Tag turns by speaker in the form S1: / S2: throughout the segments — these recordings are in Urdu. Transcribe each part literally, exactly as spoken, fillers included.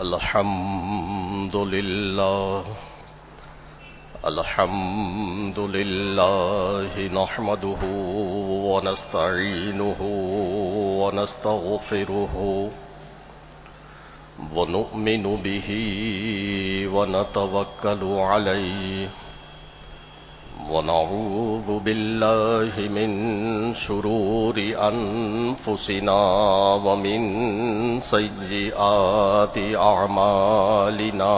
S1: الحمد لله الحمد لله نحمده ونستعينه ونستغفره ونؤمن به ونتوكل عليه ونعوذ بالله من شرور أنفسنا ومن سيئات أعمالنا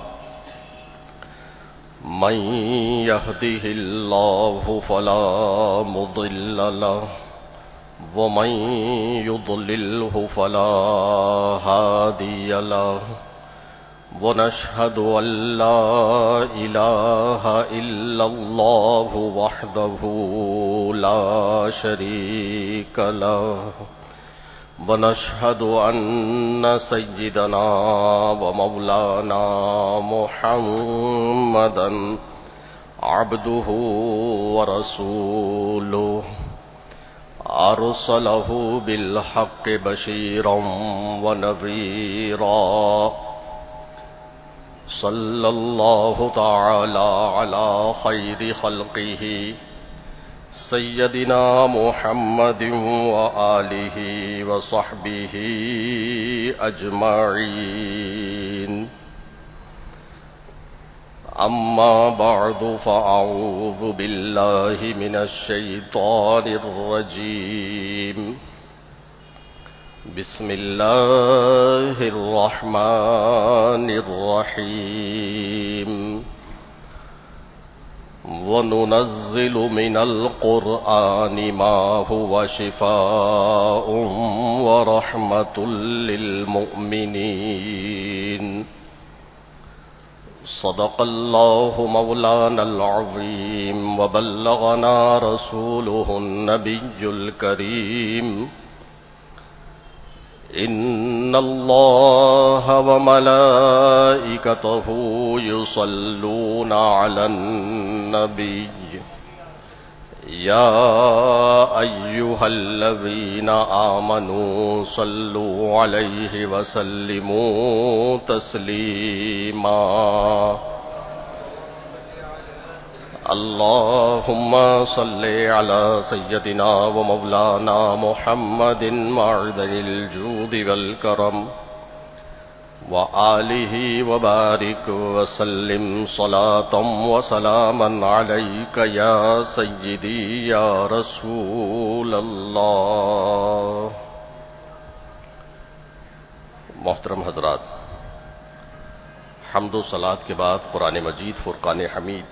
S1: من يهده الله فلا مضل له ومن يضلله فلا هادي له ونشهد أن لا إله إلا الله وحده لا شريك له ونشهد أن سيدنا ومولانا محمدا عبده ورسوله أرسله بالحق بشيرا ونذيرا صلى الله تعالى على خير خلقه سيدنا محمد وآله وصحبه أجمعين أما بعد فأعوذ بالله من الشيطان الرجيم بسم الله الرحمن الرحيم وننزل من القرآن ما هو شفاء ورحمة للمؤمنين صدق الله مولانا العظيم وبلغنا رسوله النبي الكريم إن الله وملائكته يصلون على النبي يا أيها الذين آمنوا صلوا عليه وسلموا تسليما اللهم صل على سيدنا ومولانا محمد معدن الجود والكرم وآله وبارك وسلم صلاة وسلاما عليك يا سيدي يا رسول الله. محترم حضرات، حمد و صلاۃ کے بعد قرآن مجید فرقان حمید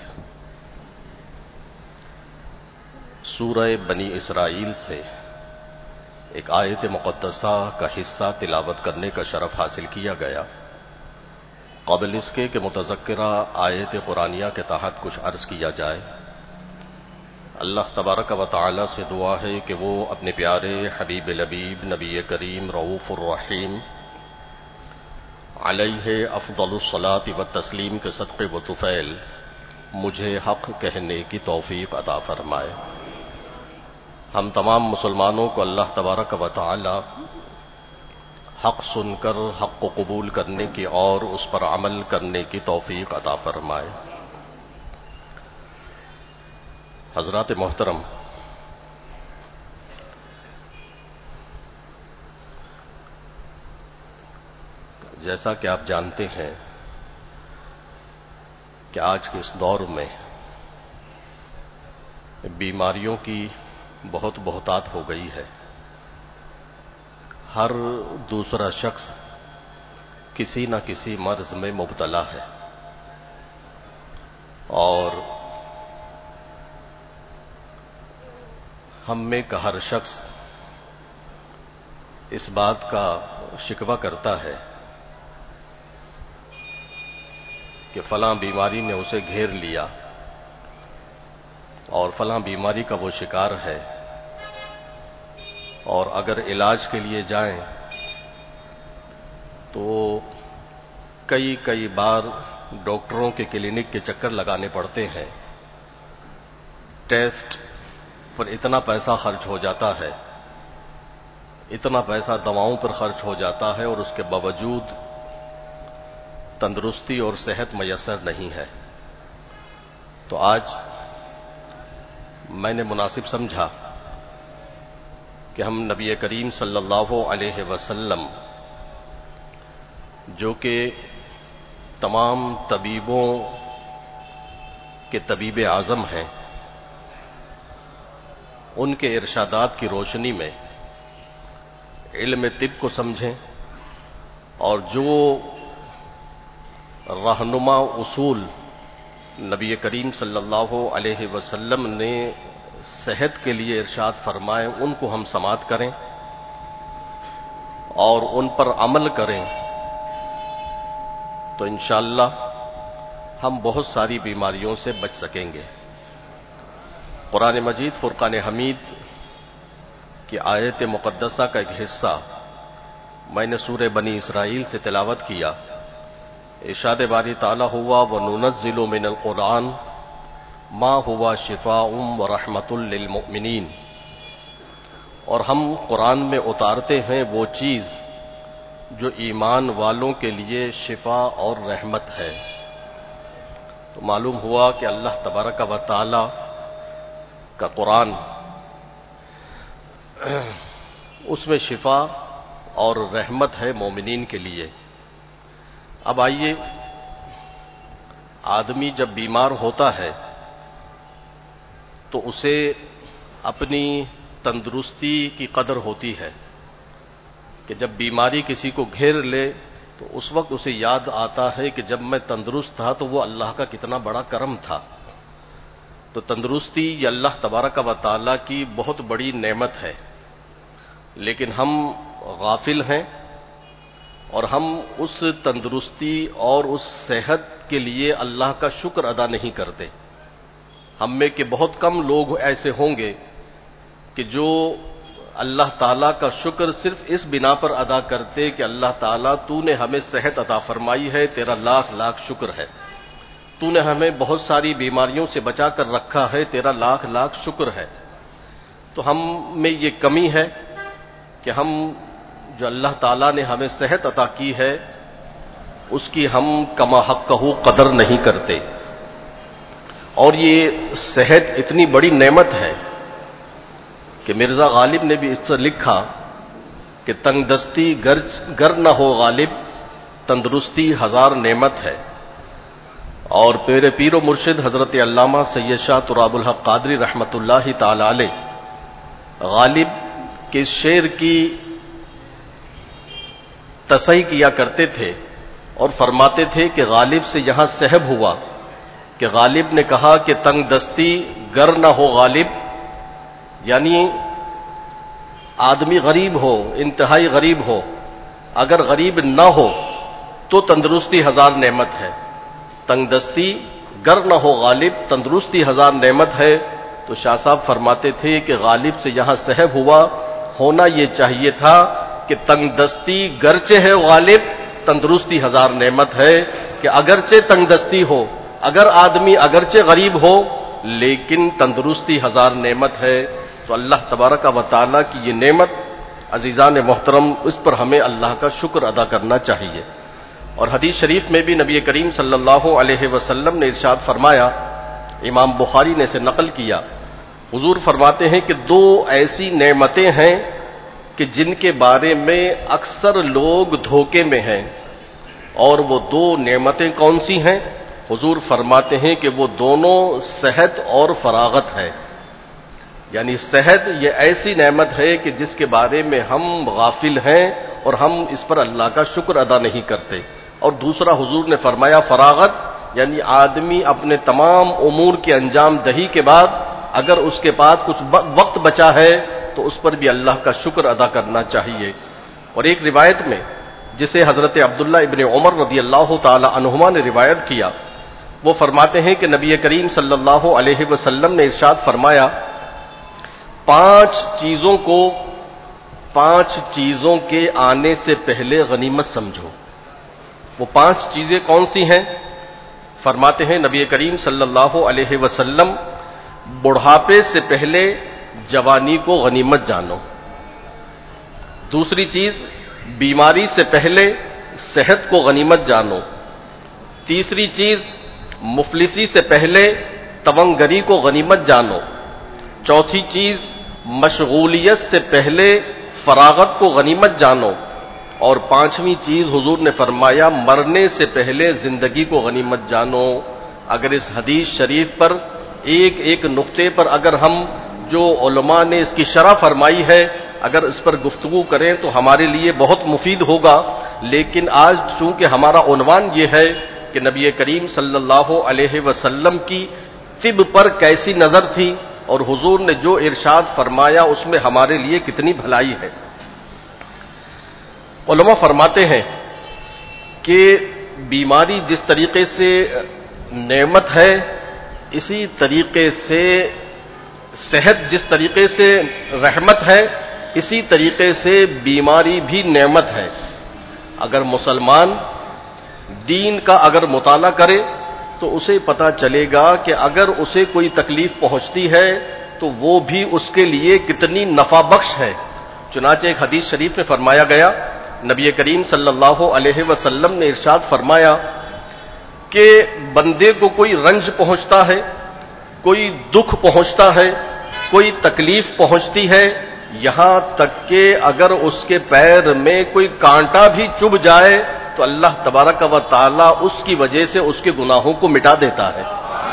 S1: سورہ بنی اسرائیل سے ایک آیت مقدسہ کا حصہ تلاوت کرنے کا شرف حاصل کیا گیا. قبل اس کے کہ متذکرہ آیت قرآنیہ کے تحت کچھ عرض کیا جائے، اللہ تبارک و تعالی سے دعا ہے کہ وہ اپنے پیارے حبیب لبیب نبی کریم رؤوف الرحیم علیہ افضل الصلاۃ والتسلیم کے صدقے و طفیل مجھے حق کہنے کی توفیق عطا فرمائے. ہم تمام مسلمانوں کو اللہ تبارک و تعالی حق سن کر حق کو قبول کرنے کی اور اس پر عمل کرنے کی توفیق عطا فرمائے. حضرات محترم، جیسا کہ آپ جانتے ہیں کہ آج کے اس دور میں بیماریوں کی بہت بہتات ہو گئی ہے. ہر دوسرا شخص کسی نہ کسی مرض میں مبتلا ہے، اور ہم میں کا ہر شخص اس بات کا شکوہ کرتا ہے کہ فلاں بیماری نے اسے گھیر لیا اور فلاں بیماری کا وہ شکار ہے، اور اگر علاج کے لیے جائیں تو کئی کئی بار ڈاکٹروں کے کلینک کے چکر لگانے پڑتے ہیں. ٹیسٹ پر اتنا پیسہ خرچ ہو جاتا ہے، اتنا پیسہ دواؤں پر خرچ ہو جاتا ہے، اور اس کے باوجود تندرستی اور صحت میسر نہیں ہے، تو آج میں نے مناسب سمجھا کہ ہم نبی کریم صلی اللہ علیہ وسلم جو کہ تمام طبیبوں کے طبیب اعظم ہیں، ان کے ارشادات کی روشنی میں علم طب کو سمجھیں اور جو رہنما اصول نبی کریم صلی اللہ علیہ وسلم نے صحت کے لیے ارشاد فرمائے ان کو ہم سماعت کریں اور ان پر عمل کریں، تو انشاءاللہ ہم بہت ساری بیماریوں سے بچ سکیں گے۔ قرآن مجید فرقان حمید کی آیت مقدسہ کا ایک حصہ میں نے سورہ بنی اسرائیل سے تلاوت کیا۔ ارشاد باری تعالیٰ ہوا وَنُنَزِّلُ مِنَ الْقُرْآنِ مَا هُوَ شِفَاءٌ وَرَحْمَةٌ لِّلْمُؤْمِنِينَ، اور ہم قرآن میں اتارتے ہیں وہ چیز جو ایمان والوں کے لیے شفا اور رحمت ہے۔ تو معلوم ہوا کہ اللہ تبارک و تعالی کا قرآن اس میں شفا اور رحمت ہے مومنین کے لیے۔ اب آئیے، آدمی جب بیمار ہوتا ہے تو اسے اپنی تندرستی کی قدر ہوتی ہے کہ جب بیماری کسی کو گھیر لے تو اس وقت اسے یاد آتا ہے کہ جب میں تندرست تھا تو وہ اللہ کا کتنا بڑا کرم تھا۔ تو تندرستی یہ اللہ تبارک و تعالی کی بہت بڑی نعمت ہے، لیکن ہم غافل ہیں اور ہم اس تندرستی اور اس صحت کے لیے اللہ کا شکر ادا نہیں کرتے۔ ہم میں کہ بہت کم لوگ ایسے ہوں گے کہ جو اللہ تعالیٰ کا شکر صرف اس بنا پر ادا کرتے کہ اللہ تعالیٰ تو نے ہمیں صحت عطا فرمائی ہے، تیرا لاکھ لاکھ شکر ہے، تو نے ہمیں بہت ساری بیماریوں سے بچا کر رکھا ہے، تیرا لاکھ لاکھ شکر ہے۔ تو ہم میں یہ کمی ہے کہ ہم جو اللہ تعالیٰ نے ہمیں صحت عطا کی ہے اس کی ہم کما حقہ قدر نہیں کرتے، اور یہ صحت اتنی بڑی نعمت ہے کہ مرزا غالب نے بھی اس پر لکھا کہ تنگ دستی گر گر نہ ہو غالب، تندرستی ہزار نعمت ہے۔ اور پیر پیر و مرشد حضرت علامہ سید شاہ تراب الحق قادری رحمت اللہ تعالی علیہ غالب کے شعر کی تصحیح کیا کرتے تھے اور فرماتے تھے کہ غالب سے یہاں صحب ہوا کہ غالب نے کہا کہ تنگ دستی گر نہ ہو غالب، یعنی آدمی غریب ہو، انتہائی غریب ہو، اگر غریب نہ ہو تو تندرستی ہزار نعمت ہے۔ تنگ دستی گر نہ ہو غالب، تندرستی ہزار نعمت ہے۔ تو شاہ صاحب فرماتے تھے کہ غالب سے یہاں صحب ہوا، ہونا یہ چاہیے تھا کہ تنگ دستی گرچہ ہے غالب، تندرستی ہزار نعمت ہے، کہ اگرچہ تنگ دستی ہو، اگر آدمی اگرچہ غریب ہو لیکن تندرستی ہزار نعمت ہے۔ تو اللہ تبارک و تعالیٰ کی یہ نعمت عزیزان محترم، اس پر ہمیں اللہ کا شکر ادا کرنا چاہیے۔ اور حدیث شریف میں بھی نبی کریم صلی اللہ علیہ وسلم نے ارشاد فرمایا، امام بخاری نے اسے نقل کیا، حضور فرماتے ہیں کہ دو ایسی نعمتیں ہیں کہ جن کے بارے میں اکثر لوگ دھوکے میں ہیں، اور وہ دو نعمتیں کون سی ہیں؟ حضور فرماتے ہیں کہ وہ دونوں صحت اور فراغت ہے۔ یعنی صحت یہ ایسی نعمت ہے کہ جس کے بارے میں ہم غافل ہیں اور ہم اس پر اللہ کا شکر ادا نہیں کرتے، اور دوسرا حضور نے فرمایا فراغت، یعنی آدمی اپنے تمام امور کی انجام دہی کے بعد اگر اس کے پاس کچھ وقت بچا ہے تو اس پر بھی اللہ کا شکر ادا کرنا چاہیے۔ اور ایک روایت میں جسے حضرت عبداللہ ابن عمر رضی اللہ تعالی عنہما نے روایت کیا، وہ فرماتے ہیں کہ نبی کریم صلی اللہ علیہ وسلم نے ارشاد فرمایا، پانچ چیزوں کو پانچ چیزوں کے آنے سے پہلے غنیمت سمجھو۔ وہ پانچ چیزیں کون سی ہیں؟ فرماتے ہیں نبی کریم صلی اللہ علیہ وسلم، بڑھاپے سے پہلے جوانی کو غنیمت جانو۔ دوسری چیز، بیماری سے پہلے صحت کو غنیمت جانو۔ تیسری چیز مفلسی سے پہلے تونگری کو غنیمت جانو. چوتھی چیز مشغولیت سے پہلے فراغت کو غنیمت جانو. اور پانچویں چیز حضور نے فرمایا مرنے سے پہلے زندگی کو غنیمت جانو. اگر اس حدیث شریف پر ایک ایک نقطے پر اگر ہم جو علماء نے اس کی شرح فرمائی ہے اگر اس پر گفتگو کریں تو ہمارے لیے بہت مفید ہوگا. لیکن آج چونکہ ہمارا عنوان یہ ہے کہ نبی کریم صلی اللہ علیہ وسلم کی طب پر کیسی نظر تھی اور حضور نے جو ارشاد فرمایا اس میں ہمارے لیے کتنی بھلائی ہے. علماء فرماتے ہیں کہ بیماری جس طریقے سے نعمت ہے اسی طریقے سے صحت جس طریقے سے رحمت ہے اسی طریقے سے بیماری بھی نعمت ہے. اگر مسلمان دین کا اگر مطالعہ کرے تو اسے پتہ چلے گا کہ اگر اسے کوئی تکلیف پہنچتی ہے تو وہ بھی اس کے لیے کتنی نفع بخش ہے. چنانچہ ایک حدیث شریف میں فرمایا گیا نبی کریم صلی اللہ علیہ وسلم نے ارشاد فرمایا کہ بندے کو کوئی رنج پہنچتا ہے, کوئی دکھ پہنچتا ہے, کوئی تکلیف پہنچتی ہے, یہاں تک کہ اگر اس کے پیر میں کوئی کانٹا بھی چبھ جائے تو اللہ تبارک و تعالی اس کی وجہ سے اس کے گناہوں کو مٹا دیتا ہے.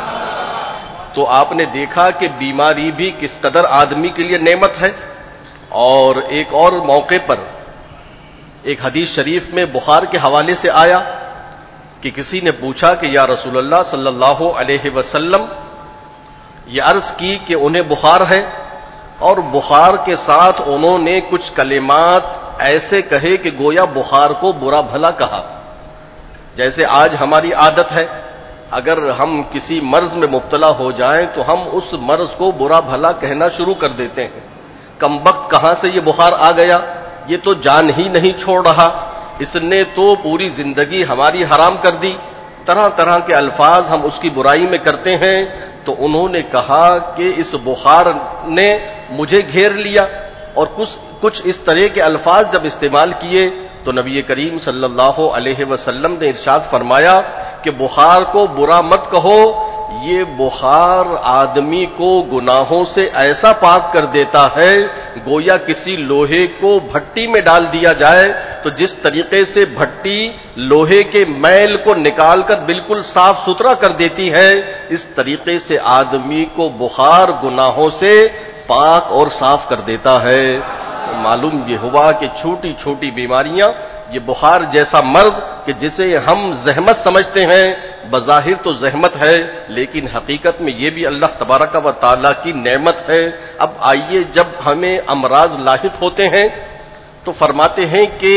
S1: تو آپ نے دیکھا کہ بیماری بھی کس قدر آدمی کے لیے نعمت ہے. اور ایک اور موقع پر ایک حدیث شریف میں بخار کے حوالے سے آیا کہ کسی نے پوچھا کہ یا رسول اللہ صلی اللہ علیہ وسلم, یہ عرض کی کہ انہیں بخار ہے اور بخار کے ساتھ انہوں نے کچھ کلمات ایسے کہے کہ گویا بخار کو برا بھلا کہا. جیسے آج ہماری عادت ہے اگر ہم کسی مرض میں مبتلا ہو جائیں تو ہم اس مرض کو برا بھلا کہنا شروع کر دیتے ہیں. کم وقت کہاں سے یہ بخار آ گیا, یہ تو جان ہی نہیں چھوڑ رہا, اس نے تو پوری زندگی ہماری حرام کر دی. طرح طرح کے الفاظ ہم اس کی برائی میں کرتے ہیں. تو انہوں نے کہا کہ اس بخار نے مجھے گھیر لیا, اور کچھ کچھ اس طرح کے الفاظ جب استعمال کیے تو نبی کریم صلی اللہ علیہ وسلم نے ارشاد فرمایا کہ بخار کو برا مت کہو, یہ بخار آدمی کو گناہوں سے ایسا پاک کر دیتا ہے گویا کسی لوہے کو بھٹی میں ڈال دیا جائے تو جس طریقے سے بھٹی لوہے کے میل کو نکال کر بالکل صاف ستھرا کر دیتی ہے, اس طریقے سے آدمی کو بخار گناہوں سے پاک اور صاف کر دیتا ہے. معلوم یہ ہوا کہ چھوٹی چھوٹی بیماریاں, یہ بخار جیسا مرض کہ جسے ہم زحمت سمجھتے ہیں, بظاہر تو زحمت ہے لیکن حقیقت میں یہ بھی اللہ تبارک و تعالیٰ کی نعمت ہے. اب آئیے جب ہمیں امراض لاحق ہوتے ہیں تو فرماتے ہیں کہ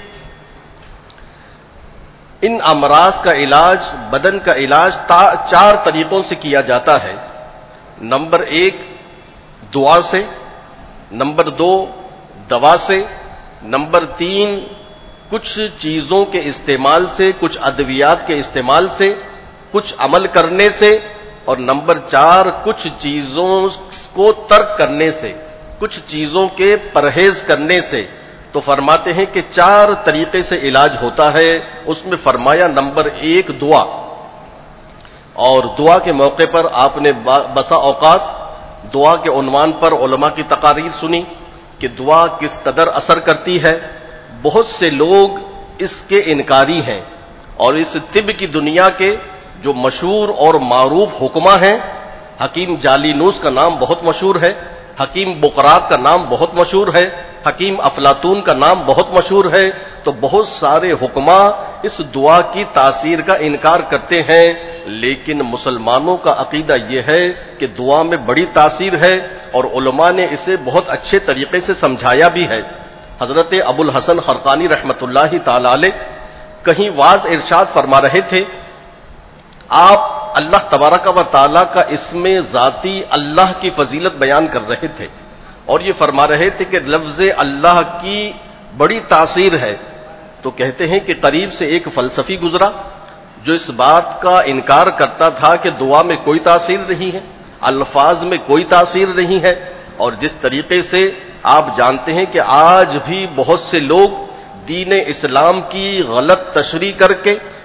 S1: ان امراض کا علاج, بدن کا علاج چار طریقوں سے کیا جاتا ہے. نمبر ایک دعا سے, نمبر دو دوا سے, نمبر تین کچھ چیزوں کے استعمال سے, کچھ ادویات کے استعمال سے, کچھ عمل کرنے سے, اور نمبر چار کچھ چیزوں کو ترک کرنے سے, کچھ چیزوں کے پرہیز کرنے سے. تو فرماتے ہیں کہ چار طریقے سے علاج ہوتا ہے. اس میں فرمایا نمبر ایک دعا, اور دعا کے موقع پر آپ نے بسا اوقات دعا کے عنوان پر علماء کی تقاریر سنی کہ دعا کس قدر اثر کرتی ہے. بہت سے لوگ اس کے انکاری ہیں, اور اس طب کی دنیا کے جو مشہور اور معروف حکما ہیں, حکیم جالینوس کا نام بہت مشہور ہے, حکیم بقراط کا نام بہت مشہور ہے, حکیم افلاطون کا نام بہت مشہور ہے, تو بہت سارے حکما اس دعا کی تاثیر کا انکار کرتے ہیں. لیکن مسلمانوں کا عقیدہ یہ ہے کہ دعا میں بڑی تاثیر ہے, اور علماء نے اسے بہت اچھے طریقے سے سمجھایا بھی ہے. حضرت ابو الحسن خرقانی رحمت اللہ تعالی علیہ کہیں واز ارشاد فرما رہے تھے, آپ اللہ تبارک و تعالی کا اسم ذاتی اللہ کی فضیلت بیان کر رہے تھے, اور یہ فرما رہے تھے کہ لفظ اللہ کی بڑی تاثیر ہے. تو کہتے ہیں کہ قریب سے ایک فلسفی گزرا جو اس بات کا انکار کرتا تھا کہ دعا میں کوئی تاثیر نہیں ہے, الفاظ میں کوئی تاثیر نہیں ہے. اور جس طریقے سے آپ جانتے ہیں کہ آج بھی بہت سے لوگ دین اسلام کی غلط تشریح کر کے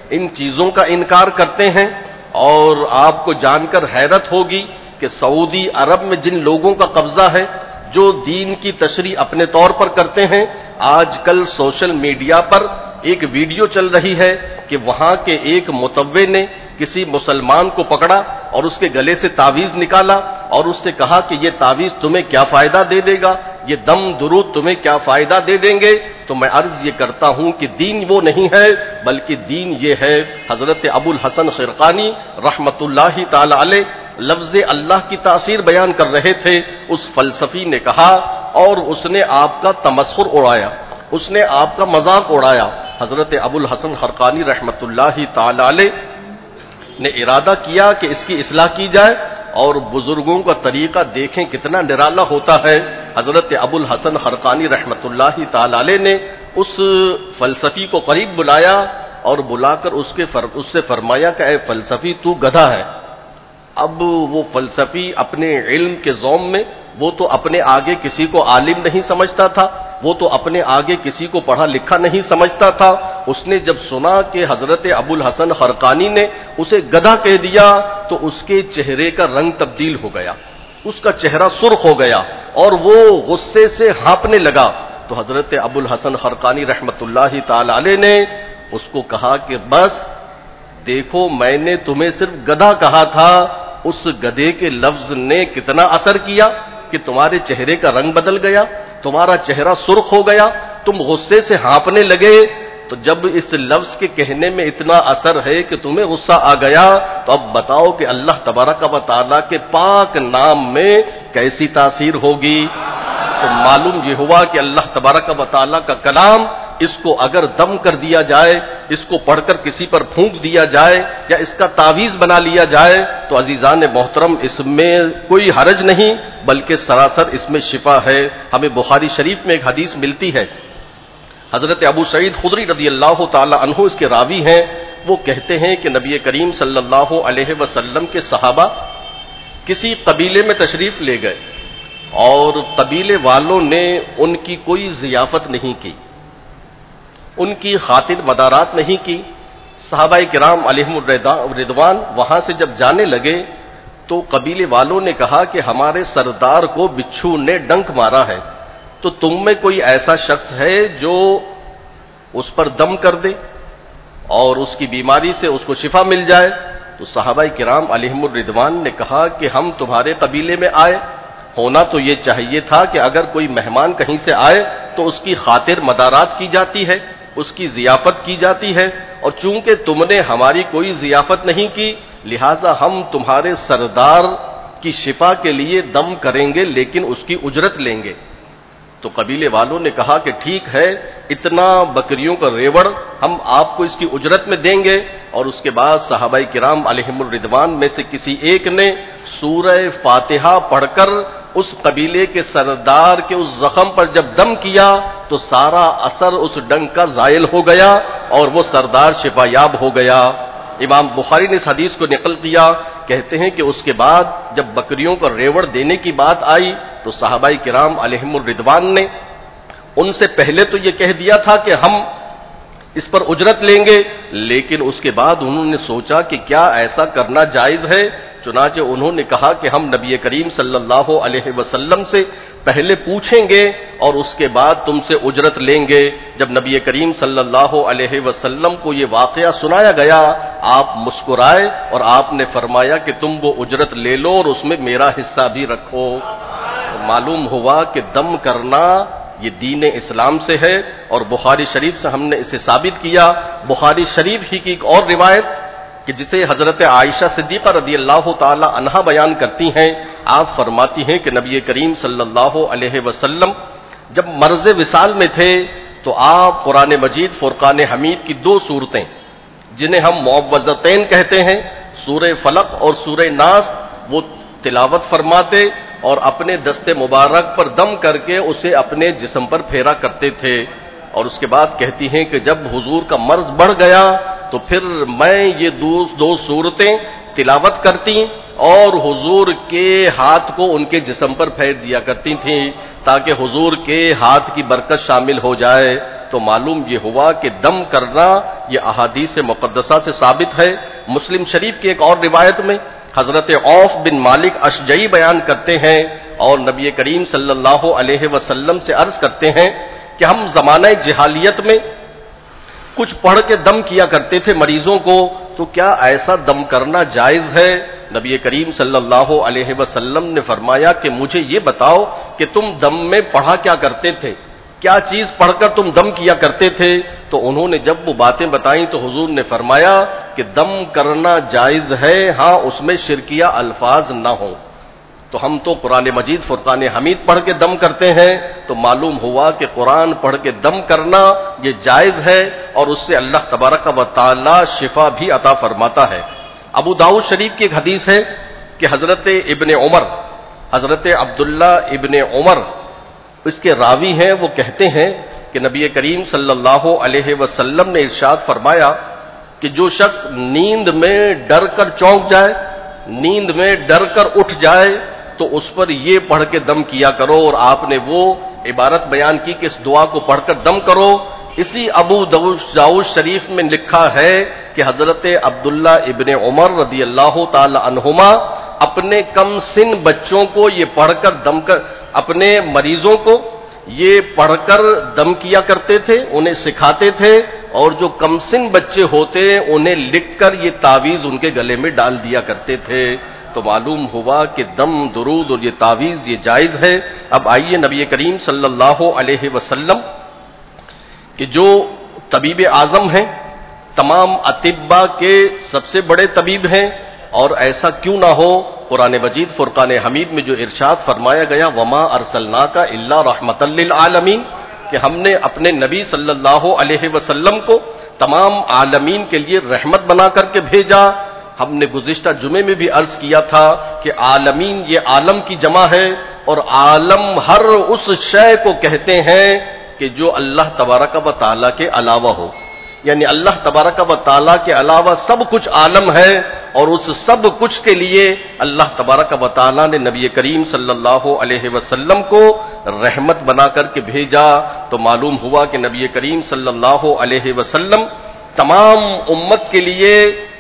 S1: ان چیزوں کا انکار کرتے ہیں. اور آپ کو جان کر حیرت ہوگی کہ سعودی عرب میں جن لوگوں کا قبضہ ہے جو دین کی تشریح اپنے طور پر کرتے ہیں، آج کل سوشل میڈیا پر ایک ویڈیو چل رہی ہے کہ وہاں کے ایک متوع نے کسی مسلمان کو پکڑا اور اس کے گلے سے تعویذ نکالا اور اس سے کہا کہ یہ تعویذ تمہیں کیا فائدہ دے دے گا، یہ دم درود تمہیں کیا فائدہ دے دیں گے. تو میں عرض یہ کرتا ہوں کہ دین وہ نہیں ہے بلکہ دین یہ ہے. حضرت ابو الحسن خرقانی رحمت اللہ تعالی علیہ لفظ اللہ کی تاثیر بیان کر رہے تھے. اس فلسفی نے کہا اور اس نے آپ کا تمسخر اڑایا، اس نے آپ کا مذاق اڑایا. حضرت ابو الحسن خرقانی رحمت اللہ تعالی علیہ نے ارادہ کیا کہ اس کی اصلاح کی جائے، اور بزرگوں کا طریقہ دیکھیں کتنا نرالا ہوتا ہے. حضرت ابو الحسن خرقانی رحمت اللہ تعالی علیہ نے اس فلسفی کو قریب بلایا اور بلا کر اس کے فر... اس سے فرمایا کہ اے فلسفی تو گدھا ہے. اب وہ فلسفی اپنے علم کے ذوم میں وہ تو اپنے آگے کسی کو عالم نہیں سمجھتا تھا، وہ تو اپنے آگے کسی کو پڑھا لکھا نہیں سمجھتا تھا. اس نے جب سنا کہ حضرت ابو الحسن خرقانی نے اسے گدھا کہہ دیا تو اس کے چہرے کا رنگ تبدیل ہو گیا، اس کا چہرہ سرخ ہو گیا اور وہ غصے سے ہانپنے لگا. تو حضرت ابو الحسن خرقانی رحمت اللہ تعالی علیہ نے اس کو کہا کہ بس دیکھو میں نے تمہیں صرف گدھا کہا تھا، اس گدھے کے لفظ نے کتنا اثر کیا کہ تمہارے چہرے کا رنگ بدل گیا، تمہارا چہرہ سرخ ہو گیا، تم غصے سے ہانپنے لگے. تو جب اس لفظ کے کہنے میں اتنا اثر ہے کہ تمہیں غصہ آ گیا تو اب بتاؤ کہ اللہ تبارک و تعالیٰ کے پاک نام میں کیسی تاثیر ہوگی. تو معلوم یہ ہوا کہ اللہ تبارک و تعالیٰ کا کلام اس کو اگر دم کر دیا جائے، اس کو پڑھ کر کسی پر پھونک دیا جائے یا اس کا تعویذ بنا لیا جائے تو عزیزان محترم اس میں کوئی حرج نہیں بلکہ سراسر اس میں شفا ہے. ہمیں بخاری شریف میں ایک حدیث ملتی ہے، حضرت ابو سعید خدری رضی اللہ تعالی عنہ اس کے راوی ہیں. وہ کہتے ہیں کہ نبی کریم صلی اللہ علیہ وسلم کے صحابہ کسی قبیلے میں تشریف لے گئے اور قبیلے والوں نے ان کی کوئی ضیافت نہیں کی، ان کی خاطر مدارات نہیں کی. صحابہ کرام علیہم الرضوان وہاں سے جب جانے لگے تو قبیلے والوں نے کہا کہ ہمارے سردار کو بچھو نے ڈنک مارا ہے، تو تم میں کوئی ایسا شخص ہے جو اس پر دم کر دے اور اس کی بیماری سے اس کو شفا مل جائے. تو صحابہ کرام علیہم الرضوان نے کہا کہ ہم تمہارے قبیلے میں آئے، ہونا تو یہ چاہیے تھا کہ اگر کوئی مہمان کہیں سے آئے تو اس کی خاطر مدارات کی جاتی ہے، اس کی ضیافت کی جاتی ہے، اور چونکہ تم نے ہماری کوئی ضیافت نہیں کی لہذا ہم تمہارے سردار کی شفا کے لیے دم کریں گے لیکن اس کی اجرت لیں گے. تو قبیلے والوں نے کہا کہ ٹھیک ہے، اتنا بکریوں کا ریوڑ ہم آپ کو اس کی اجرت میں دیں گے. اور اس کے بعد صحابہ کرام علیہم الرضوان میں سے کسی ایک نے سورہ فاتحہ پڑھ کر اس قبیلے کے سردار کے اس زخم پر جب دم کیا تو سارا اثر اس ڈنگ کا زائل ہو گیا اور وہ سردار شفا یاب ہو گیا. امام بخاری نے اس حدیث کو نقل کیا، کہتے ہیں کہ اس کے بعد جب بکریوں کا ریوڑ دینے کی بات آئی تو صحابہ کرام علیہم الرضوان نے ان سے پہلے تو یہ کہہ دیا تھا کہ ہم اس پر اجرت لیں گے، لیکن اس کے بعد انہوں نے سوچا کہ کیا ایسا کرنا جائز ہے، چنانچہ انہوں نے کہا کہ ہم نبی کریم صلی اللہ علیہ وسلم سے پہلے پوچھیں گے اور اس کے بعد تم سے اجرت لیں گے. جب نبی کریم صلی اللہ علیہ وسلم کو یہ واقعہ سنایا گیا آپ مسکرائے اور آپ نے فرمایا کہ تم وہ اجرت لے لو اور اس میں میرا حصہ بھی رکھو. معلوم ہوا کہ دم کرنا یہ دین اسلام سے ہے اور بخاری شریف سے ہم نے اسے ثابت کیا. بخاری شریف ہی کی ایک اور روایت کہ جسے حضرت عائشہ صدیقہ رضی اللہ تعالی عنہا بیان کرتی ہیں، آپ فرماتی ہیں کہ نبی کریم صلی اللہ علیہ وسلم جب مرض وصال میں تھے تو آپ قرآن مجید فرقان حمید کی دو صورتیں جنہیں ہم معوذتین کہتے ہیں، سورہ فلق اور سورہ ناس، وہ تلاوت فرماتے اور اپنے دست مبارک پر دم کر کے اسے اپنے جسم پر پھیرا کرتے تھے. اور اس کے بعد کہتی ہیں کہ جب حضور کا مرض بڑھ گیا تو پھر میں یہ دو دو صورتیں تلاوت کرتی اور حضور کے ہاتھ کو ان کے جسم پر پھیر دیا کرتی تھیں تاکہ حضور کے ہاتھ کی برکت شامل ہو جائے. تو معلوم یہ ہوا کہ دم کرنا یہ احادیث مقدسہ سے ثابت ہے. مسلم شریف کی ایک اور روایت میں حضرت عوف بن مالک اشجعی بیان کرتے ہیں اور نبی کریم صلی اللہ علیہ وسلم سے عرض کرتے ہیں کہ ہم زمانہ جہالیت میں کچھ پڑھ کے دم کیا کرتے تھے مریضوں کو، تو کیا ایسا دم کرنا جائز ہے؟ نبی کریم صلی اللہ علیہ وسلم نے فرمایا کہ مجھے یہ بتاؤ کہ تم دم میں پڑھا کیا کرتے تھے، کیا چیز پڑھ کر تم دم کیا کرتے تھے؟ تو انہوں نے جب وہ باتیں بتائیں تو حضور نے فرمایا کہ دم کرنا جائز ہے، ہاں اس میں شرکیہ الفاظ نہ ہوں. تو ہم تو قرآن مجید فرقان حمید پڑھ کے دم کرتے ہیں، تو معلوم ہوا کہ قرآن پڑھ کے دم کرنا یہ جائز ہے اور اس سے اللہ تبارک و تعالی شفا بھی عطا فرماتا ہے. ابو داؤد شریف کی ایک حدیث ہے کہ حضرت ابن عمر حضرت عبداللہ ابن عمر اس کے راوی ہیں، وہ کہتے ہیں کہ نبی کریم صلی اللہ علیہ وسلم نے ارشاد فرمایا کہ جو شخص نیند میں ڈر کر چونک جائے، نیند میں ڈر کر اٹھ جائے، تو اس پر یہ پڑھ کے دم کیا کرو. اور آپ نے وہ عبارت بیان کی کہ اس دعا کو پڑھ کر دم کرو. اسی ابو داؤد شریف میں لکھا ہے کہ حضرت عبداللہ ابن عمر رضی اللہ تعالی عنہما اپنے کم سن بچوں کو یہ پڑھ کر دم کر اپنے مریضوں کو یہ پڑھ کر دم کیا کرتے تھے، انہیں سکھاتے تھے، اور جو کم سن بچے ہوتے انہیں لکھ کر یہ تعویذ ان کے گلے میں ڈال دیا کرتے تھے. تو معلوم ہوا کہ دم، درود اور یہ تعویذ یہ جائز ہے. اب آئیے نبی کریم صلی اللہ علیہ وسلم کہ جو طبیب اعظم ہیں، تمام اطباء کے سب سے بڑے طبیب ہیں، اور ایسا کیوں نہ ہو، قرآن مجید فرقان حمید میں جو ارشاد فرمایا گیا وما ارسلناک الا رحمتا للعالمین، کہ ہم نے اپنے نبی صلی اللہ علیہ وسلم کو تمام عالمین کے لیے رحمت بنا کر کے بھیجا. ہم نے گزشتہ جمعے میں بھی عرض کیا تھا کہ عالمین یہ عالم کی جمع ہے، اور عالم ہر اس شے کو کہتے ہیں کہ جو اللہ تبارک و تعالیٰ کے علاوہ ہو، یعنی اللہ تبارک و تعالیٰ کے علاوہ سب کچھ عالم ہے، اور اس سب کچھ کے لیے اللہ تبارک و تعالیٰ نے نبی کریم صلی اللہ علیہ وسلم کو رحمت بنا کر کے بھیجا. تو معلوم ہوا کہ نبی کریم صلی اللہ علیہ وسلم تمام امت کے لیے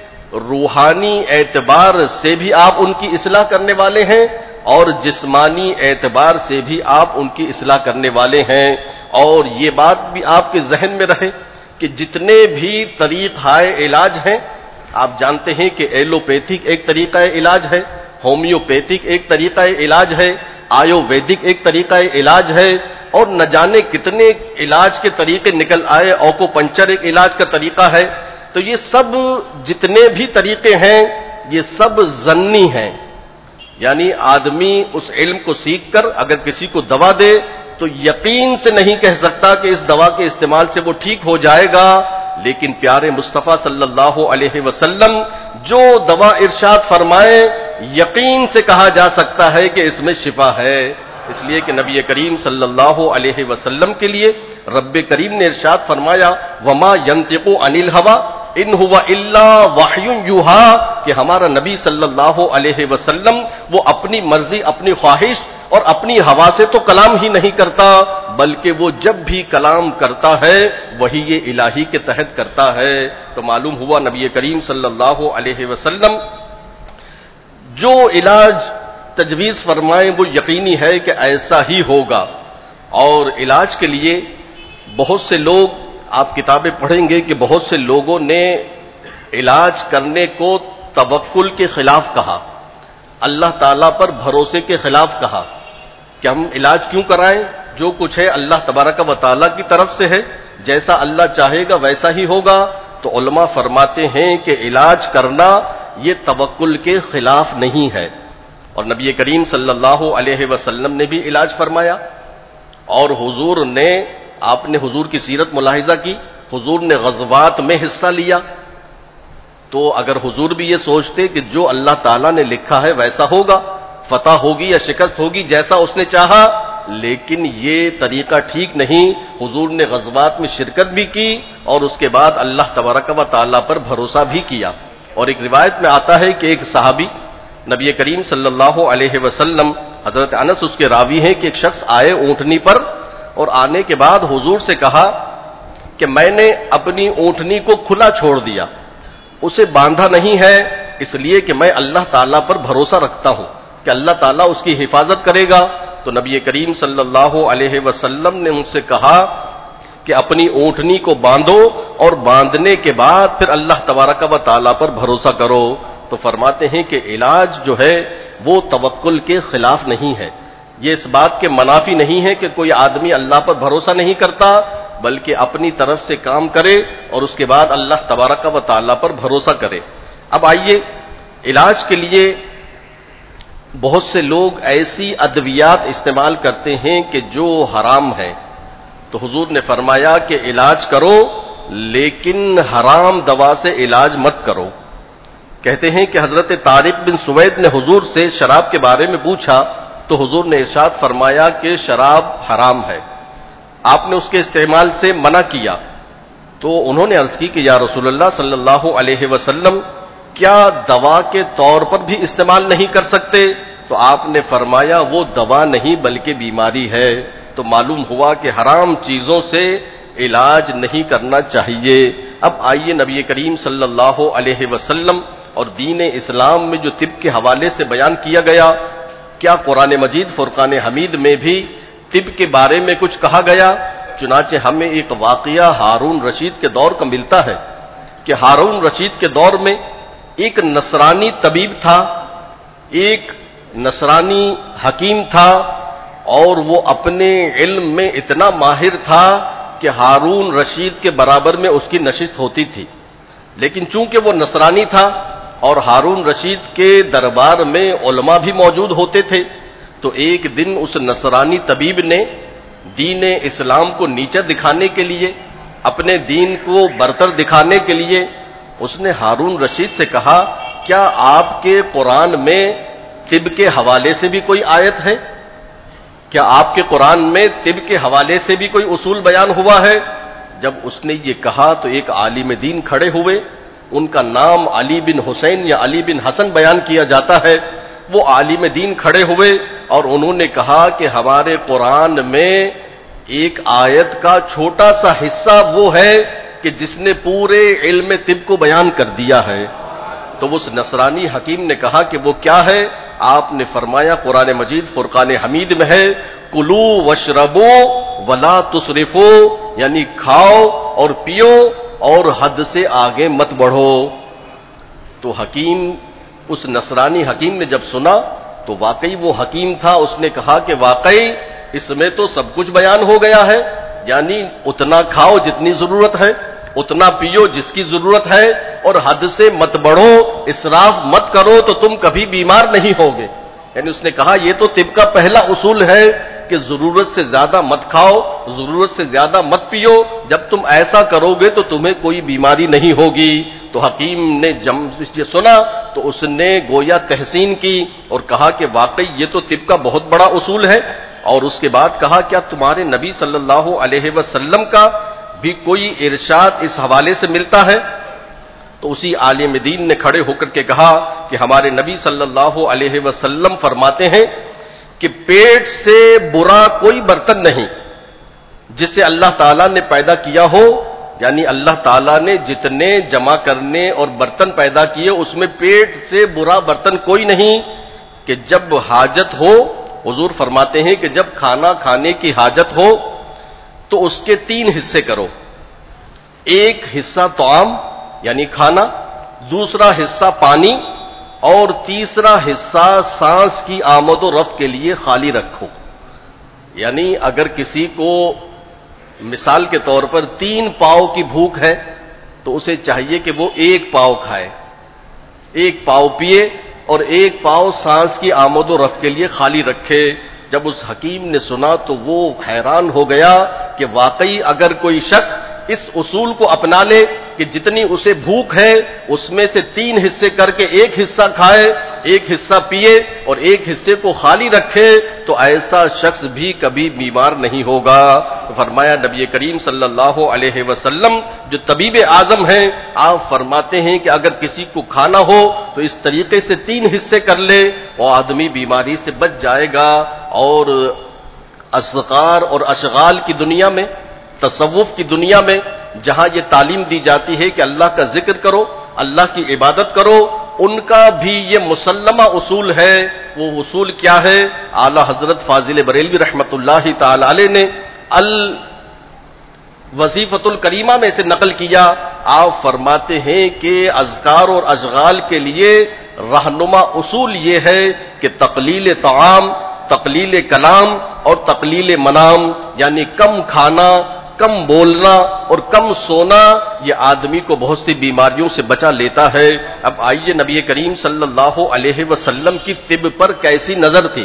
S1: روحانی اعتبار سے بھی آپ ان کی اصلاح کرنے والے ہیں، اور جسمانی اعتبار سے بھی آپ ان کی اصلاح کرنے والے ہیں. اور یہ بات بھی آپ کے ذہن میں رہے کہ جتنے بھی طریقۂ علاج ہیں، آپ جانتے ہیں کہ ایلوپیتھک ایک طریقہ علاج ہے، ہومیوپیتھک ایک طریقہ علاج ہے، آیوویدک ایک طریقہ علاج ہے، اور نہ جانے کتنے علاج کے طریقے نکل آئے، اوکو پنچر ایک علاج کا طریقہ ہے. تو یہ سب جتنے بھی طریقے ہیں یہ سب ظنی ہیں، یعنی آدمی اس علم کو سیکھ کر اگر کسی کو دوا دے تو یقین سے نہیں کہہ سکتا کہ اس دوا کے استعمال سے وہ ٹھیک ہو جائے گا. لیکن پیارے مصطفیٰ صلی اللہ علیہ وسلم جو دوا ارشاد فرمائے یقین سے کہا جا سکتا ہے کہ اس میں شفا ہے. اس لیے کہ نبی کریم صلی اللہ علیہ وسلم کے لیے رب کریم نے ارشاد فرمایا وما ينطق عن الهوى ان هو الا وحی یوحی، کہ ہمارا نبی صلی اللہ علیہ وسلم وہ اپنی مرضی، اپنی خواہش اور اپنی ہوا سے تو کلام ہی نہیں کرتا، بلکہ وہ جب بھی کلام کرتا ہے وہی یہ الہی کے تحت کرتا ہے. تو معلوم ہوا نبی کریم صلی اللہ علیہ وسلم جو علاج تجویز فرمائیں وہ یقینی ہے کہ ایسا ہی ہوگا. اور علاج کے لیے بہت سے لوگ، آپ کتابیں پڑھیں گے کہ بہت سے لوگوں نے علاج کرنے کو توکل کے خلاف کہا، اللہ تعالیٰ پر بھروسے کے خلاف کہا کہ ہم علاج کیوں کرائیں، جو کچھ ہے اللہ تبارک و تعالیٰ کی طرف سے ہے، جیسا اللہ چاہے گا ویسا ہی ہوگا. تو علماء فرماتے ہیں کہ علاج کرنا یہ توکل کے خلاف نہیں ہے. اور نبی کریم صلی اللہ علیہ وسلم نے بھی علاج فرمایا، اور حضور نے آپ نے حضور کی سیرت ملاحظہ کی، حضور نے غزوات میں حصہ لیا. تو اگر حضور بھی یہ سوچتے کہ جو اللہ تعالیٰ نے لکھا ہے ویسا ہوگا، فتح ہوگی یا شکست ہوگی جیسا اس نے چاہا، لیکن یہ طریقہ ٹھیک نہیں. حضور نے غزوات میں شرکت بھی کی اور اس کے بعد اللہ تبارک و تعالیٰ پر بھروسہ بھی کیا. اور ایک روایت میں آتا ہے کہ ایک صحابی نبی کریم صلی اللہ علیہ وسلم، حضرت انس اس کے راوی ہیں، کہ ایک شخص آئے اونٹنی پر اور آنے کے بعد حضور سے کہا کہ میں نے اپنی اونٹنی کو کھلا چھوڑ دیا، اسے باندھا نہیں ہے، اس لیے کہ میں اللہ تعالیٰ پر بھروسہ رکھتا ہوں کہ اللہ تعالیٰ اس کی حفاظت کرے گا. تو نبی کریم صلی اللہ علیہ وسلم نے ان سے کہا کہ اپنی اونٹنی کو باندھو اور باندھنے کے بعد پھر اللہ تبارک و تعالیٰ پر بھروسہ کرو. تو فرماتے ہیں کہ علاج جو ہے وہ توکل کے خلاف نہیں ہے. یہ اس بات کے منافی نہیں ہے کہ کوئی آدمی اللہ پر بھروسہ نہیں کرتا، بلکہ اپنی طرف سے کام کرے اور اس کے بعد اللہ تبارک و تعالیٰ پر بھروسہ کرے. اب آئیے، علاج کے لیے بہت سے لوگ ایسی ادویات استعمال کرتے ہیں کہ جو حرام ہیں. تو حضور نے فرمایا کہ علاج کرو لیکن حرام دوا سے علاج مت کرو. کہتے ہیں کہ حضرت طارق بن سوید نے حضور سے شراب کے بارے میں پوچھا تو حضور نے ارشاد فرمایا کہ شراب حرام ہے. آپ نے اس کے استعمال سے منع کیا. تو انہوں نے عرض کی کہ یا رسول اللہ صلی اللہ علیہ وسلم، کیا دوا کے طور پر بھی استعمال نہیں کر سکتے؟ تو آپ نے فرمایا وہ دوا نہیں بلکہ بیماری ہے. تو معلوم ہوا کہ حرام چیزوں سے علاج نہیں کرنا چاہیے. اب آئیے، نبی کریم صلی اللہ علیہ وسلم اور دین اسلام میں جو طب کے حوالے سے بیان کیا گیا، کیا قرآن مجید فرقان حمید میں بھی طب کے بارے میں کچھ کہا گیا؟ چنانچہ ہمیں ایک واقعہ ہارون رشید کے دور کا ملتا ہے کہ ہارون رشید کے دور میں ایک نصرانی طبیب تھا، ایک نصرانی حکیم تھا، اور وہ اپنے علم میں اتنا ماہر تھا کہ ہارون رشید کے برابر میں اس کی نشست ہوتی تھی. لیکن چونکہ وہ نصرانی تھا اور ہارون رشید کے دربار میں علماء بھی موجود ہوتے تھے، تو ایک دن اس نصرانی طبیب نے دین اسلام کو نیچا دکھانے کے لیے، اپنے دین کو برتر دکھانے کے لیے، اس نے ہارون رشید سے کہا کیا آپ کے قرآن میں طب کے حوالے سے بھی کوئی آیت ہے؟ کیا آپ کے قرآن میں طب کے حوالے سے بھی کوئی اصول بیان ہوا ہے؟ جب اس نے یہ کہا تو ایک عالم دین کھڑے ہوئے، ان کا نام علی بن حسین یا علی بن حسن بیان کیا جاتا ہے. وہ عالم دین کھڑے ہوئے اور انہوں نے کہا کہ ہمارے قرآن میں ایک آیت کا چھوٹا سا حصہ وہ ہے کہ جس نے پورے علم طب کو بیان کر دیا ہے. تو اس نصرانی حکیم نے کہا کہ وہ کیا ہے؟ آپ نے فرمایا قرآن مجید فرقان حمید میں ہے کلو وشربو ولا تسرفو، یعنی کھاؤ اور پیو اور حد سے آگے مت بڑھو. تو حکیم، اس نصرانی حکیم نے جب سنا تو واقعی وہ حکیم تھا، اس نے کہا کہ واقعی اس میں تو سب کچھ بیان ہو گیا ہے، یعنی اتنا کھاؤ جتنی ضرورت ہے، اتنا پیو جس کی ضرورت ہے، اور حد سے مت بڑھو، اسراف مت کرو تو تم کبھی بیمار نہیں ہوگے. یعنی اس نے کہا یہ تو طب کا پہلا اصول ہے کہ ضرورت سے زیادہ مت کھاؤ، ضرورت سے زیادہ مت پیو، جب تم ایسا کرو گے تو تمہیں کوئی بیماری نہیں ہوگی. تو حکیم نے جب یہ سنا تو اس نے گویا تحسین کی اور کہا کہ واقعی یہ تو طب کا بہت بڑا اصول ہے. اور اس کے بعد کہا کیا تمہارے نبی صلی اللہ علیہ وسلم کا بھی کوئی ارشاد اس حوالے سے ملتا ہے؟ تو اسی عالم دین نے کھڑے ہو کر کے کہا کہ ہمارے نبی صلی اللہ علیہ وسلم فرماتے ہیں کہ پیٹ سے برا کوئی برتن نہیں جسے اللہ تعالیٰ نے پیدا کیا ہو، یعنی اللہ تعالیٰ نے جتنے جمع کرنے اور برتن پیدا کیے اس میں پیٹ سے برا برتن کوئی نہیں کہ جب حاجت ہو، حضور فرماتے ہیں کہ جب کھانا کھانے کی حاجت ہو تو اس کے تین حصے کرو. ایک حصہ طعام یعنی کھانا، دوسرا حصہ پانی، اور تیسرا حصہ سانس کی آمد و رفت کے لیے خالی رکھو. یعنی اگر کسی کو مثال کے طور پر تین پاؤ کی بھوک ہے تو اسے چاہیے کہ وہ ایک پاؤ کھائے، ایک پاؤ پیے اور ایک پاؤ سانس کی آمد و رفت کے لیے خالی رکھے. جب اس حکیم نے سنا تو وہ حیران ہو گیا کہ واقعی اگر کوئی شخص اس اصول کو اپنا لے کہ جتنی اسے بھوک ہے اس میں سے تین حصے کر کے ایک حصہ کھائے ایک حصہ پیے اور ایک حصے کو خالی رکھے تو ایسا شخص بھی کبھی بیمار نہیں ہوگا۔ فرمایا نبی کریم صلی اللہ علیہ وسلم جو طبیب اعظم ہیں، آپ فرماتے ہیں کہ اگر کسی کو کھانا ہو تو اس طریقے سے تین حصے کر لے اور آدمی بیماری سے بچ جائے گا۔ اور اذکار اور اشغال کی دنیا میں، تصوف کی دنیا میں جہاں یہ تعلیم دی جاتی ہے کہ اللہ کا ذکر کرو، اللہ کی عبادت کرو، ان کا بھی یہ مسلمہ اصول ہے۔ وہ اصول کیا ہے؟ اعلی حضرت فاضل بریلوی رحمت اللہ تعالی علیہ نے الوظیفۃ الکریمہ میں سے نقل کیا۔ آپ فرماتے ہیں کہ اذکار اور اشغال کے لیے رہنما اصول یہ ہے کہ تقلیل طعام، تقلیل کلام اور تقلیل منام، یعنی کم کھانا، کم بولنا اور کم سونا، یہ آدمی کو بہت سی بیماریوں سے بچا لیتا ہے۔ اب آئیے نبی کریم صلی اللہ علیہ وسلم کی طب پر کیسی نظر تھی۔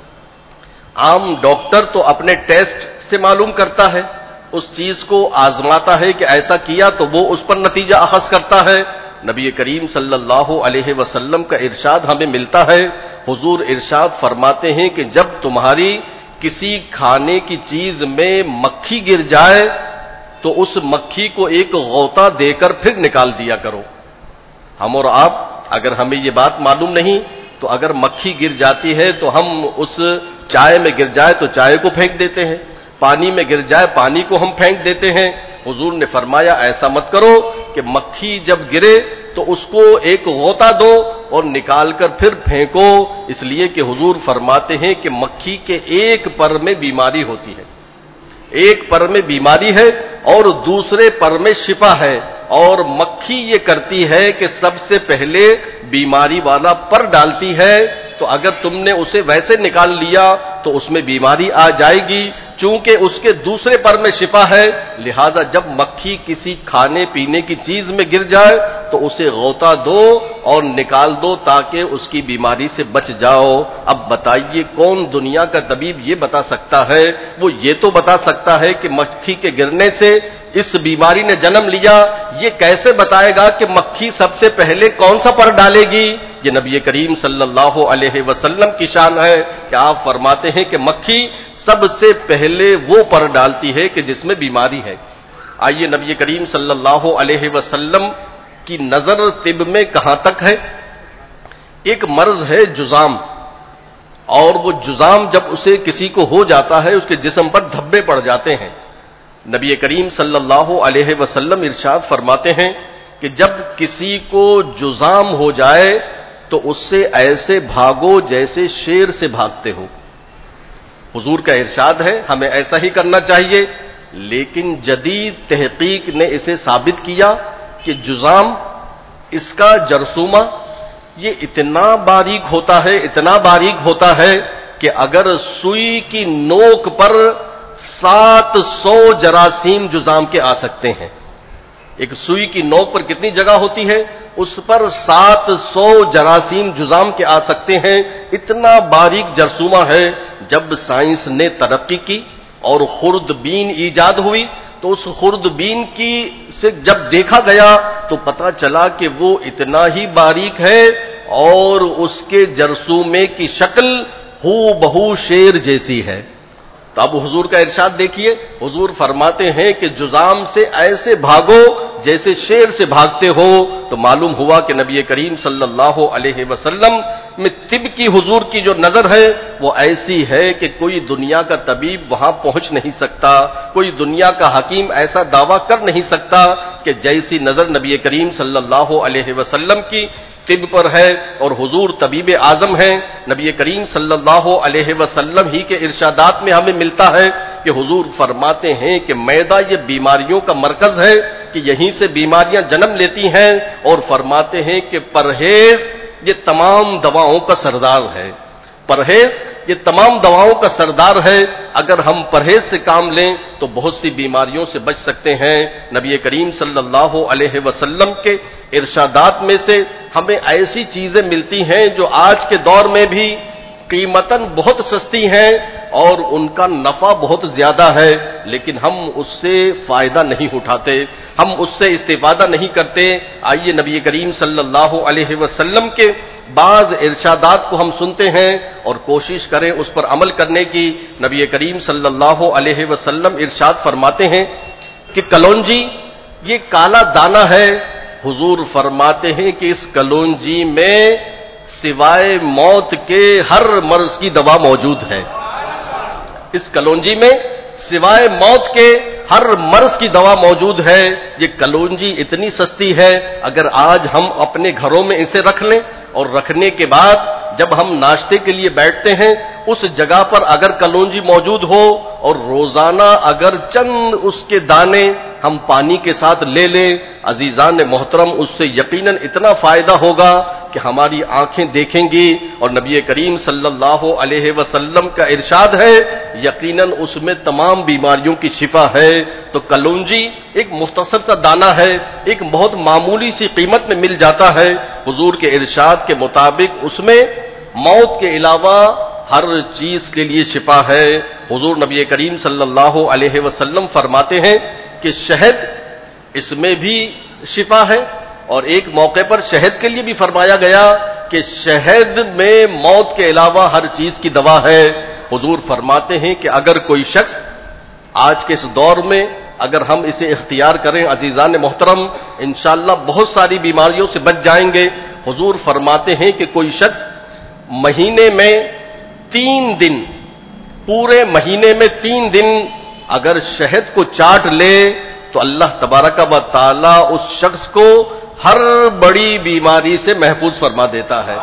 S1: عام ڈاکٹر تو اپنے ٹیسٹ سے معلوم کرتا ہے، اس چیز کو آزماتا ہے کہ ایسا کیا تو وہ اس پر نتیجہ اخذ کرتا ہے۔ نبی کریم صلی اللہ علیہ وسلم کا ارشاد ہمیں ملتا ہے۔ حضور ارشاد فرماتے ہیں کہ جب تمہاری کسی کھانے کی چیز میں مکھی گر جائے تو اس مکھی کو ایک غوطہ دے کر پھر نکال دیا کرو۔ ہم اور آپ اگر ہمیں یہ بات معلوم نہیں تو اگر مکھی گر جاتی ہے تو ہم اس چائے میں گر جائے تو چائے کو پھینک دیتے ہیں، پانی میں گر جائے پانی کو ہم پھینک دیتے ہیں۔ حضور نے فرمایا ایسا مت کرو کہ مکھی جب گرے تو اس کو ایک غوطہ دو اور نکال کر پھر پھینکو، اس لیے کہ حضور فرماتے ہیں کہ مکھی کے ایک پر میں بیماری ہوتی ہے، ایک پر میں بیماری ہے اور دوسرے پر میں شفا ہے، اور مکھی یہ کرتی ہے کہ سب سے پہلے بیماری والا پر ڈالتی ہے، تو اگر تم نے اسے ویسے نکال لیا تو اس میں بیماری آ جائے گی۔ چونکہ اس کے دوسرے پر میں شفا ہے، لہذا جب مکھی کسی کھانے پینے کی چیز میں گر جائے تو اسے غوطہ دو اور نکال دو تاکہ اس کی بیماری سے بچ جاؤ۔ اب بتائیے کون دنیا کا طبیب یہ بتا سکتا ہے؟ وہ یہ تو بتا سکتا ہے کہ مکھی کے گرنے سے اس بیماری نے جنم لیا، یہ کیسے بتائے گا کہ مکھی سب سے پہلے کون سا پر ڈالے گی؟ یہ نبی کریم صلی اللہ علیہ وسلم کی شان ہے کہ آپ فرماتے ہیں کہ مکھی سب سے پہلے وہ پر ڈالتی ہے کہ جس میں بیماری ہے۔ آئیے نبی کریم صلی اللہ علیہ وسلم کی نظر طب میں کہاں تک ہے؟ ایک مرض ہے جذام، اور وہ جذام جب اسے کسی کو ہو جاتا ہے اس کے جسم پر دھبے پڑ جاتے ہیں۔ نبی کریم صلی اللہ علیہ وسلم ارشاد فرماتے ہیں کہ جب کسی کو جذام ہو جائے تو اس سے ایسے بھاگو جیسے شیر سے بھاگتے ہو۔ حضور کا ارشاد ہے ہمیں ایسا ہی کرنا چاہیے، لیکن جدید تحقیق نے اسے ثابت کیا کہ جذام، اس کا جرثومہ یہ اتنا باریک ہوتا ہے، اتنا باریک ہوتا ہے کہ اگر سوئی کی نوک پر سات سو جراثیم جذام کے آ سکتے ہیں۔ ایک سوئی کی نوک پر کتنی جگہ ہوتی ہے؟ اس پر سات سو جراثیم جذام کے آ سکتے ہیں، اتنا باریک جرثومہ ہے۔ جب سائنس نے ترقی کی اور خوردبین ایجاد ہوئی تو اس خوردبین کی سے جب دیکھا گیا تو پتا چلا کہ وہ اتنا ہی باریک ہے اور اس کے جرثومے کی شکل ہو بہو شیر جیسی ہے۔ تو اب حضور کا ارشاد دیکھیے، حضور فرماتے ہیں کہ جذام سے ایسے بھاگو جیسے شیر سے بھاگتے ہو۔ تو معلوم ہوا کہ نبی کریم صلی اللہ علیہ وسلم میں طب کی حضور کی جو نظر ہے وہ ایسی ہے کہ کوئی دنیا کا طبیب وہاں پہنچ نہیں سکتا، کوئی دنیا کا حکیم ایسا دعویٰ کر نہیں سکتا کہ جیسی نظر نبی کریم صلی اللہ علیہ وسلم کی طب پر ہے، اور حضور طبیب اعظم ہیں۔ نبی کریم صلی اللہ علیہ وسلم ہی کے ارشادات میں ہمیں ملتا ہے کہ حضور فرماتے ہیں کہ معدہ یہ بیماریوں کا مرکز ہے، کہ یہیں سے بیماریاں جنم لیتی ہیں، اور فرماتے ہیں کہ پرہیز یہ تمام دواؤں کا سردار ہے۔ پرہیز یہ تمام دواؤں کا سردار ہے، اگر ہم پرہیز سے کام لیں تو بہت سی بیماریوں سے بچ سکتے ہیں۔ نبی کریم صلی اللہ علیہ وسلم کے ارشادات میں سے ہمیں ایسی چیزیں ملتی ہیں جو آج کے دور میں بھی قیمتاً بہت سستی ہیں اور ان کا نفع بہت زیادہ ہے، لیکن ہم اس سے فائدہ نہیں اٹھاتے، ہم اس سے استفادہ نہیں کرتے۔ آئیے نبی کریم صلی اللہ علیہ وسلم کے بعض ارشادات کو ہم سنتے ہیں اور کوشش کریں اس پر عمل کرنے کی. نبی کریم صلی اللہ علیہ وسلم ارشاد فرماتے ہیں کہ کلونجی یہ کالا دانہ ہے. حضور فرماتے ہیں کہ اس کلونجی میں سوائے موت کے ہر مرض کی دوا موجود ہے. اس کلونجی میں سوائے موت کے ہر مرض کی دوا موجود ہے. یہ کلونجی اتنی سستی ہے، اگر آج ہم اپنے گھروں میں اسے رکھ لیں اور رکھنے کے بعد جب ہم ناشتے کے لیے بیٹھتے ہیں اس جگہ پر اگر کلونجی موجود ہو اور روزانہ اگر چند اس کے دانے ہم پانی کے ساتھ لے لیں، عزیزان محترم، اس سے یقیناً اتنا فائدہ ہوگا کہ ہماری آنکھیں دیکھیں گی. اور نبی کریم صلی اللہ علیہ وسلم کا ارشاد ہے یقیناً اس میں تمام بیماریوں کی شفا ہے. تو کلونجی ایک مختصر سا دانہ ہے، ایک بہت معمولی سی قیمت میں مل جاتا ہے. حضور کے ارشاد کے مطابق اس میں موت کے علاوہ ہر چیز کے لیے شفا ہے. حضور نبی کریم صلی اللہ علیہ وسلم فرماتے ہیں کہ شہد اس میں بھی شفا ہے، اور ایک موقع پر شہد کے لیے بھی فرمایا گیا کہ شہد میں موت کے علاوہ ہر چیز کی دوا ہے. حضور فرماتے ہیں کہ اگر کوئی شخص آج کے اس دور میں اگر ہم اسے اختیار کریں عزیزان محترم، انشاءاللہ بہت ساری بیماریوں سے بچ جائیں گے. حضور فرماتے ہیں کہ کوئی شخص مہینے میں تین دن پورے مہینے میں تین دن اگر شہد کو چاٹ لے تو اللہ تبارک و تعالی اس شخص کو ہر بڑی بیماری سے محفوظ فرما دیتا ہے.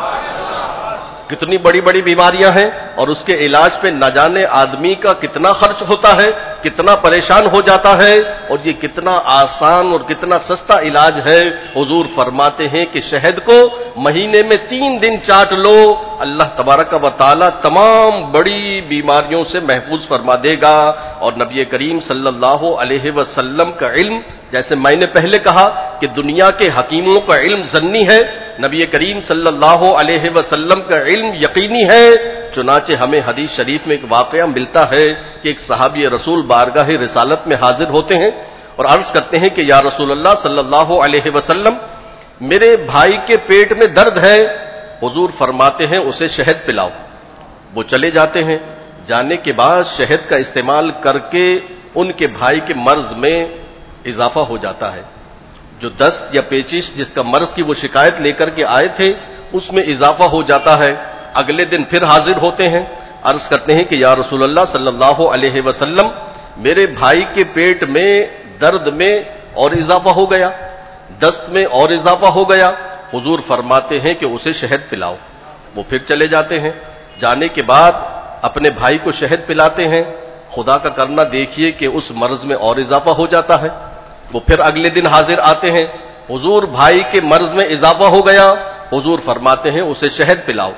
S1: کتنی بڑی بڑی بیماریاں ہیں اور اس کے علاج پہ نہ جانے آدمی کا کتنا خرچ ہوتا ہے، کتنا پریشان ہو جاتا ہے، اور یہ کتنا آسان اور کتنا سستا علاج ہے. حضور فرماتے ہیں کہ شہد کو مہینے میں تین دن چاٹ لو، اللہ تبارک و تعالی تمام بڑی بیماریوں سے محفوظ فرما دے گا. اور نبی کریم صلی اللہ علیہ وسلم کا علم، جیسے میں نے پہلے کہا کہ دنیا کے حکیموں کا علم ظنی ہے، نبی کریم صلی اللہ علیہ وسلم کا علم یقینی ہے. چنانچہ ہمیں حدیث شریف میں ایک واقعہ ملتا ہے کہ ایک صحابی رسول بارگاہ رسالت میں حاضر ہوتے ہیں اور عرض کرتے ہیں کہ یا رسول اللہ صلی اللہ علیہ وسلم، میرے بھائی کے پیٹ میں درد ہے. حضور فرماتے ہیں اسے شہد پلاؤ. وہ چلے جاتے ہیں. جانے کے بعد شہد کا استعمال کر کے ان کے بھائی کے مرض میں اضافہ ہو جاتا ہے. جو دست یا پیچش جس کا مرض کی وہ شکایت لے کر کے آئے تھے اس میں اضافہ ہو جاتا ہے. اگلے دن پھر حاضر ہوتے ہیں، عرض کرتے ہیں کہ یا رسول اللہ صلی اللہ علیہ وسلم، میرے بھائی کے پیٹ میں درد میں اور اضافہ ہو گیا، دست میں اور اضافہ ہو گیا. حضور فرماتے ہیں کہ اسے شہد پلاؤ. وہ پھر چلے جاتے ہیں. جانے کے بعد اپنے بھائی کو شہد پلاتے ہیں. خدا کا کرنا دیکھیے کہ اس مرض میں اور اضافہ ہو جاتا ہے. وہ پھر اگلے دن حاضر آتے ہیں. حضور بھائی کے مرض میں اضافہ ہو گیا. حضور فرماتے ہیں اسے شہد پلاؤ.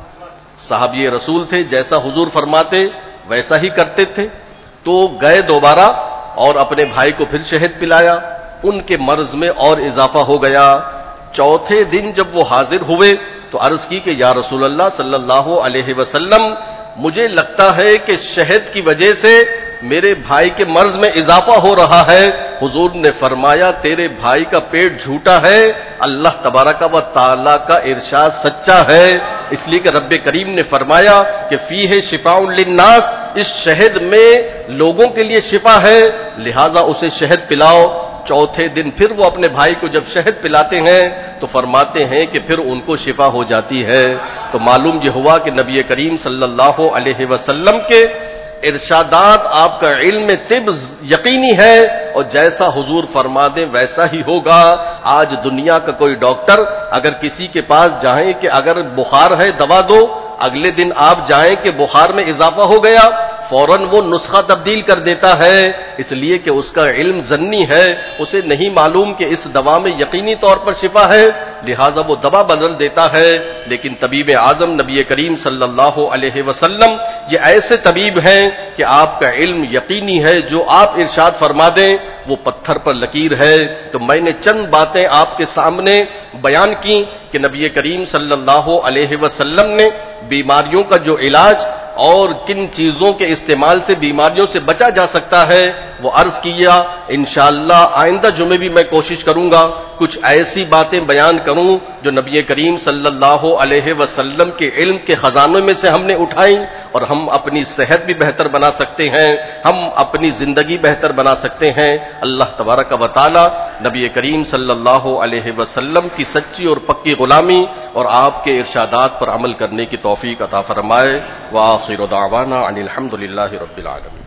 S1: صحابی رسول تھے، جیسا حضور فرماتے ویسا ہی کرتے تھے. تو گئے دوبارہ اور اپنے بھائی کو پھر شہد پلایا. ان کے مرض میں اور اضافہ ہو گیا. چوتھے دن جب وہ حاضر ہوئے تو عرض کی کہ یا رسول اللہ صلی اللہ علیہ وسلم، مجھے لگتا ہے کہ شہد کی وجہ سے میرے بھائی کے مرض میں اضافہ ہو رہا ہے. حضور نے فرمایا تیرے بھائی کا پیٹ جھوٹا ہے، اللہ تبارک و تعالی کا ارشاد سچا ہے. اس لیے کہ رب کریم نے فرمایا کہ فیہ شفاء للناس، اس شہد میں لوگوں کے لیے شفا ہے، لہذا اسے شہد پلاؤ. چوتھے دن پھر وہ اپنے بھائی کو جب شہد پلاتے ہیں تو فرماتے ہیں کہ پھر ان کو شفا ہو جاتی ہے. تو معلوم یہ ہوا کہ نبی کریم صلی اللہ علیہ وسلم کے ارشادات، آپ کا علم طب یقینی ہے، اور جیسا حضور فرما دیں ویسا ہی ہوگا. آج دنیا کا کوئی ڈاکٹر اگر کسی کے پاس جائیں کہ اگر بخار ہے دوا دو، اگلے دن آپ جائیں کہ بخار میں اضافہ ہو گیا، فوراً وہ نسخہ تبدیل کر دیتا ہے. اس لیے کہ اس کا علم ظنی ہے، اسے نہیں معلوم کہ اس دوا میں یقینی طور پر شفا ہے، لہذا وہ دوا بدل دیتا ہے. لیکن طبیب اعظم نبی کریم صلی اللہ علیہ وسلم یہ ایسے طبیب ہیں کہ آپ کا علم یقینی ہے، جو آپ ارشاد فرما دیں وہ پتھر پر لکیر ہے. تو میں نے چند باتیں آپ کے سامنے بیان کی کہ نبی کریم صلی اللہ علیہ وسلم نے بیماریوں کا جو علاج اور کن چیزوں کے استعمال سے بیماریوں سے بچا جا سکتا ہے وہ عرض کیا. انشاءاللہ آئندہ جمعے بھی میں کوشش کروں گا کچھ ایسی باتیں بیان کروں جو نبی کریم صلی اللہ علیہ وسلم کے علم کے خزانوں میں سے ہم نے اٹھائیں اور ہم اپنی صحت بھی بہتر بنا سکتے ہیں, ہم اپنی زندگی بہتر بنا سکتے ہیں. اللہ تبارک و تعالی نبی کریم صلی اللہ علیہ وسلم کی سچی اور پکی غلامی اور آپ کے ارشادات پر عمل کرنے کی توفیق عطا فرمائے. وآخر دعوانا ان الحمد للہ رب العالمین.